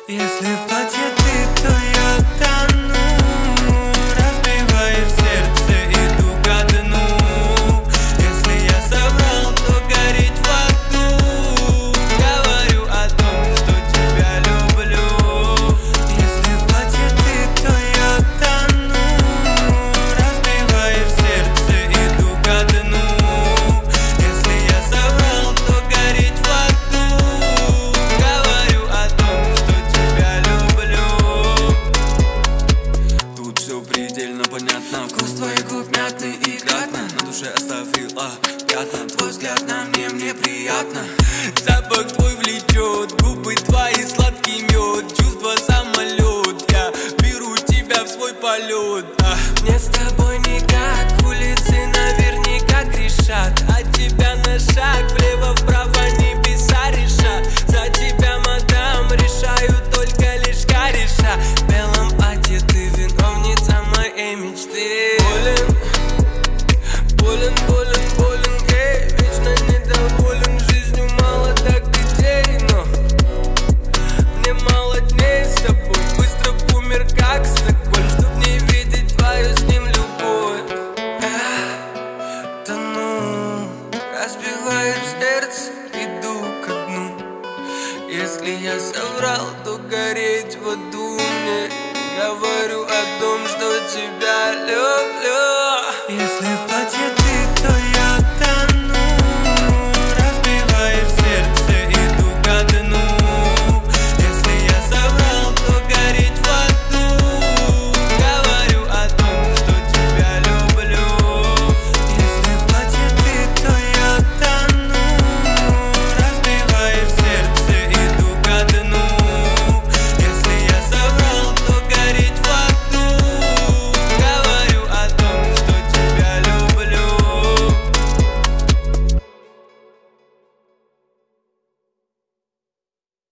Если в платье ты, то я тону. Разбиваешь сердце, иду ко дну. Если я соврал, то гореть в аду. Говорю о том, что тебя люблю. Если в платье ты, то я тону. Разбиваешь сердце, иду ко дну. Если я соврал, то гореть в аду. Говорю о том, что тебя люблю. Тут все предельно понятно. Вкус твоих губ мятный и кратно. На душе оставила пятна. Твой взгляд на мне приятно. Запах твой влечет, губы твои сладкий мед. Чувство самолет, я беру тебя в свой полет. Мне с тобой никак, улицы наверняка грешат. От тебя на шаг, влево-вправо небеса решат. За тебя, мадам, решаю только лишь кореша. В белом платье ты виновница моей мечты. Болен, эй, вечно недоволен жизнью, мало так детей, но мне мало дней с тобой. Быстро умер, как Стокгольм, чтоб не видеть твою с ним любовь. Я тону, разбиваешь сердце, иду ко дну. Если я соврал, то гореть в аду. Мне говорю о том, что тебя люблю. Если в платье ты